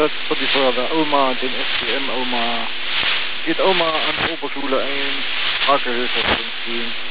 von die Frau der Oma, den SPM Oma, geht Oma an die Oberschule ein, Fragehilfe gehen.